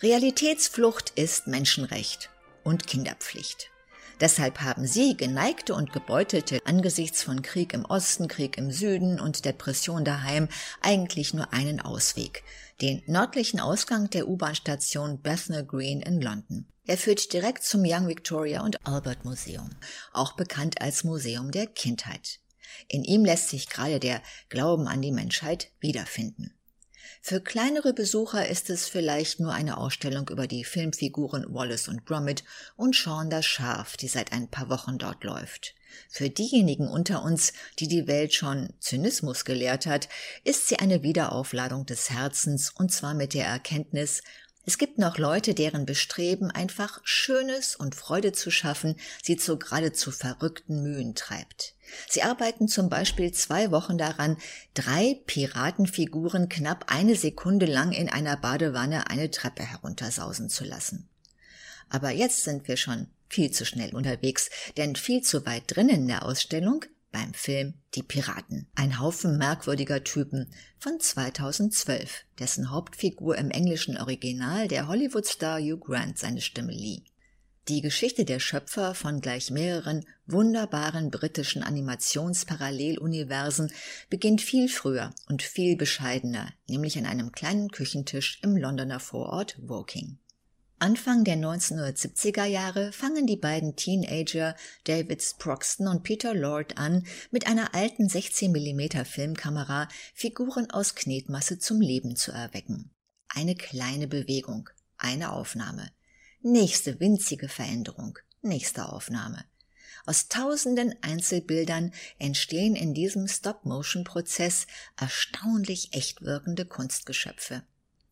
Realitätsflucht ist Menschenrecht und Kinderpflicht. Deshalb haben Sie, Geneigte und Gebeutelte, angesichts von Krieg im Osten, Krieg im Süden und Depression daheim eigentlich nur einen Ausweg: den nördlichen Ausgang der U-Bahn-Station Bethnal Green in London. Er führt direkt zum Young Victoria und Albert Museum, auch bekannt als Museum der Kindheit. In ihm lässt sich gerade der Glauben an die Menschheit wiederfinden. Für kleinere Besucher ist es vielleicht nur eine Ausstellung über die Filmfiguren Wallace und Gromit und Shaun das Schaf, die seit ein paar Wochen dort läuft. Für diejenigen unter uns, die die Welt schon Zynismus gelehrt hat, ist sie eine Wiederaufladung des Herzens, und zwar mit der Erkenntnis: Es gibt noch Leute, deren Bestreben, einfach Schönes und Freude zu schaffen, sie zu geradezu verrückten Mühen treibt. Sie arbeiten zum Beispiel 2 Wochen daran, 3 Piratenfiguren knapp 1 Sekunde lang in einer Badewanne eine Treppe heruntersausen zu lassen. Aber jetzt sind wir schon viel zu schnell unterwegs, denn viel zu weit drinnen in der Ausstellung beim Film Die Piraten. Ein Haufen merkwürdiger Typen von 2012, dessen Hauptfigur im englischen Original der Hollywood-Star Hugh Grant seine Stimme lieh. Die Geschichte der Schöpfer von gleich mehreren wunderbaren britischen Animationsparalleluniversen beginnt viel früher und viel bescheidener, nämlich an einem kleinen Küchentisch im Londoner Vorort Woking. Anfang der 1970er Jahre fangen die beiden Teenager David Sproxton und Peter Lord an, mit einer alten 16mm Filmkamera Figuren aus Knetmasse zum Leben zu erwecken. Eine kleine Bewegung, eine Aufnahme. Nächste winzige Veränderung, nächste Aufnahme. Aus tausenden Einzelbildern entstehen in diesem Stop-Motion-Prozess erstaunlich echt wirkende Kunstgeschöpfe.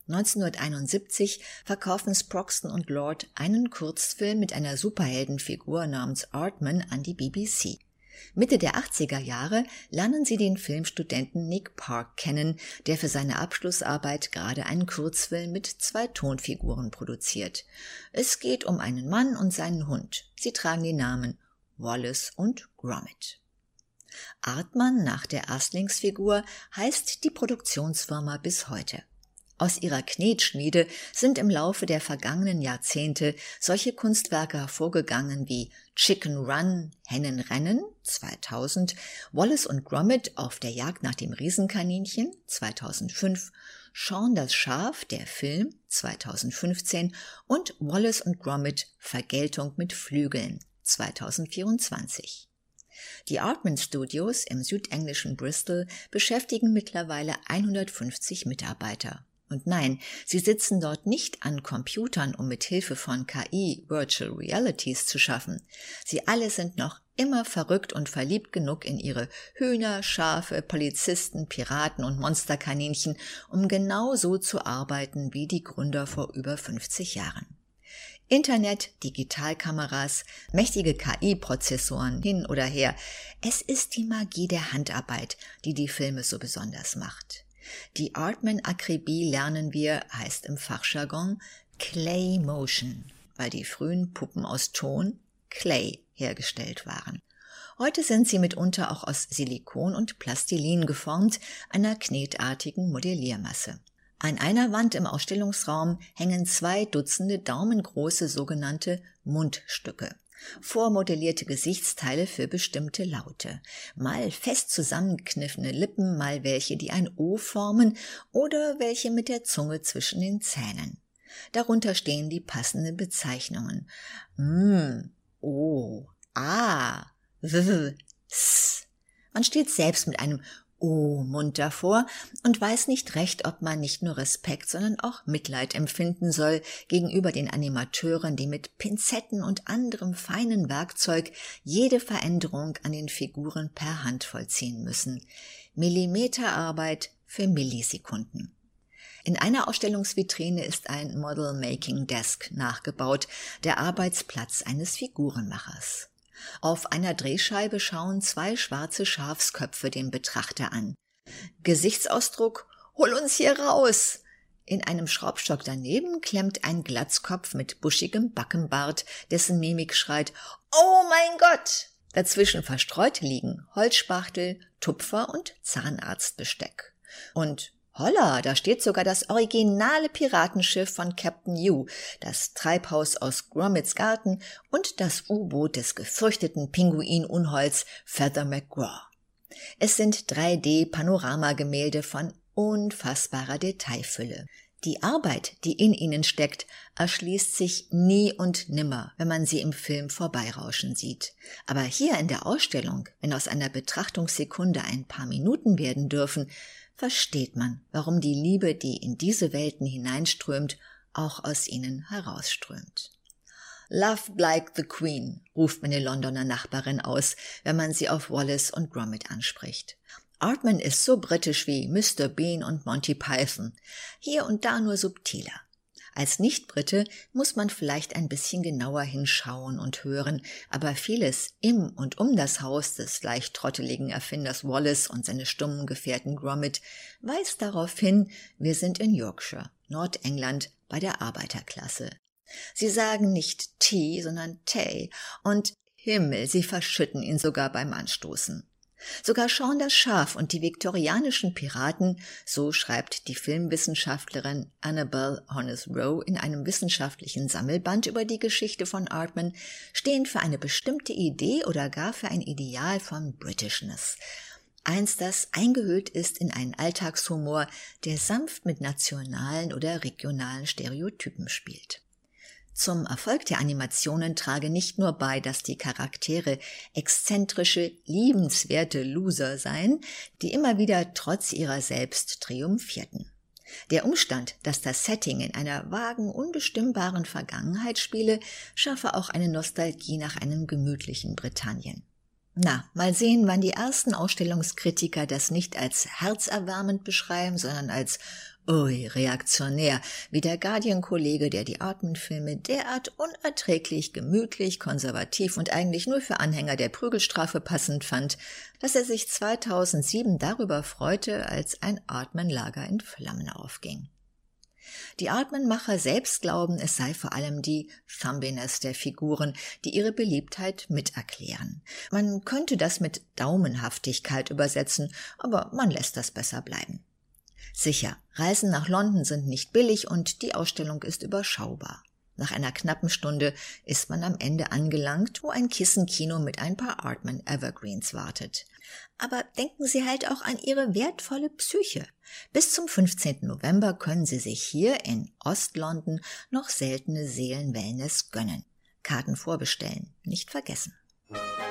1971 verkaufen Sproxton und Lord einen Kurzfilm mit einer Superheldenfigur namens Aardman an die BBC. Mitte der 80er Jahre lernen sie den Filmstudenten Nick Park kennen, der für seine Abschlussarbeit gerade einen Kurzfilm mit 2 Tonfiguren produziert. Es geht um einen Mann und seinen Hund. Sie tragen die Namen Wallace und Gromit. Aardman, nach der Erstlingsfigur, heißt die Produktionsfirma bis heute. Aus ihrer Knetschmiede sind im Laufe der vergangenen Jahrzehnte solche Kunstwerke hervorgegangen wie Chicken Run, Hennenrennen 2000, Wallace und Gromit auf der Jagd nach dem Riesenkaninchen 2005, Shaun das Schaf, der Film 2015 und Wallace und Gromit, Vergeltung mit Flügeln 2024. Die Aardman Studios im südenglischen Bristol beschäftigen mittlerweile 150 Mitarbeiter. Und nein, sie sitzen dort nicht an Computern, um mit Hilfe von KI Virtual Realities zu schaffen. Sie alle sind noch immer verrückt und verliebt genug in ihre Hühner, Schafe, Polizisten, Piraten und Monsterkaninchen, um genau so zu arbeiten wie die Gründer vor über 50 Jahren. Internet, Digitalkameras, mächtige KI-Prozessoren hin oder her. Es ist die Magie der Handarbeit, die die Filme so besonders macht. Die Aardman-Akribie lernen wir, heißt im Fachjargon Clay Motion, weil die frühen Puppen aus Ton, Clay, hergestellt waren. Heute sind sie mitunter auch aus Silikon und Plastilin geformt, einer knetartigen Modelliermasse. An einer Wand im Ausstellungsraum hängen 2 Dutzende daumengroße sogenannte Mundstücke. Vormodellierte Gesichtsteile für bestimmte Laute, mal fest zusammengekniffene Lippen, mal welche, die ein O formen oder welche mit der Zunge zwischen den Zähnen. Darunter stehen die passenden Bezeichnungen: O, A, W, S. Man steht selbst mit einem O-Mund davor und weiß nicht recht, ob man nicht nur Respekt, sondern auch Mitleid empfinden soll gegenüber den Animateuren, die mit Pinzetten und anderem feinen Werkzeug jede Veränderung an den Figuren per Hand vollziehen müssen. Millimeterarbeit für Millisekunden. In einer Ausstellungsvitrine ist ein Model-Making-Desk nachgebaut, der Arbeitsplatz eines Figurenmachers. Auf einer Drehscheibe schauen 2 schwarze Schafsköpfe den Betrachter an. Gesichtsausdruck: Hol uns hier raus! In einem Schraubstock daneben klemmt ein Glatzkopf mit buschigem Backenbart, dessen Mimik schreit: Oh mein Gott! Dazwischen verstreut liegen Holzspachtel, Tupfer und Zahnarztbesteck. Und Holla, da steht sogar das originale Piratenschiff von Captain Hugh, das Treibhaus aus Gromits Garten und das U-Boot des gefürchteten Pinguin-Unholds Feather McGraw. Es sind 3D-Panoramagemälde von unfassbarer Detailfülle. Die Arbeit, die in ihnen steckt, erschließt sich nie und nimmer, wenn man sie im Film vorbeirauschen sieht. Aber hier in der Ausstellung, wenn aus einer Betrachtungssekunde ein paar Minuten werden dürfen, versteht man, warum die Liebe, die in diese Welten hineinströmt, auch aus ihnen herausströmt. Love like the Queen, ruft meine Londoner Nachbarin aus, wenn man sie auf Wallace und Gromit anspricht. Aardman ist so britisch wie Mr. Bean und Monty Python, hier und da nur subtiler. Als Nicht-Brite muss man vielleicht ein bisschen genauer hinschauen und hören, aber vieles im und um das Haus des leicht trotteligen Erfinders Wallace und seine stummen Gefährten Gromit weist darauf hin, wir sind in Yorkshire, Nordengland, bei der Arbeiterklasse. Sie sagen nicht Tea, sondern Tay, und Himmel, sie verschütten ihn sogar beim Anstoßen. Sogar Shaun das Schaf und die viktorianischen Piraten, so schreibt die Filmwissenschaftlerin Annabel Honest-Rowe in einem wissenschaftlichen Sammelband über die Geschichte von Aardman, stehen für eine bestimmte Idee oder gar für ein Ideal von Britishness. Eins, das eingehüllt ist in einen Alltagshumor, der sanft mit nationalen oder regionalen Stereotypen spielt. Zum Erfolg der Animationen trage nicht nur bei, dass die Charaktere exzentrische, liebenswerte Loser seien, die immer wieder trotz ihrer selbst triumphierten. Der Umstand, dass das Setting in einer vagen, unbestimmbaren Vergangenheit spiele, schaffe auch eine Nostalgie nach einem gemütlichen Britannien. Na, mal sehen, wann die ersten Ausstellungskritiker das nicht als herzerwärmend beschreiben, sondern als ui, reaktionär, wie der Guardian-Kollege, der die Aardman-Filme derart unerträglich, gemütlich, konservativ und eigentlich nur für Anhänger der Prügelstrafe passend fand, dass er sich 2007 darüber freute, als ein Aardman-Lager in Flammen aufging. Die Aardman-Macher selbst glauben, es sei vor allem die Thumbiness der Figuren, die ihre Beliebtheit miterklären. Man könnte das mit Daumenhaftigkeit übersetzen, aber man lässt das besser bleiben. Sicher, Reisen nach London sind nicht billig und die Ausstellung ist überschaubar. Nach einer knappen Stunde ist man am Ende angelangt, wo ein Kissenkino mit ein paar Aardman Evergreens wartet. Aber denken Sie halt auch an Ihre wertvolle Psyche. Bis zum 15. November können Sie sich hier in Ost-London noch seltene Seelenwellness gönnen. Karten vorbestellen, nicht vergessen.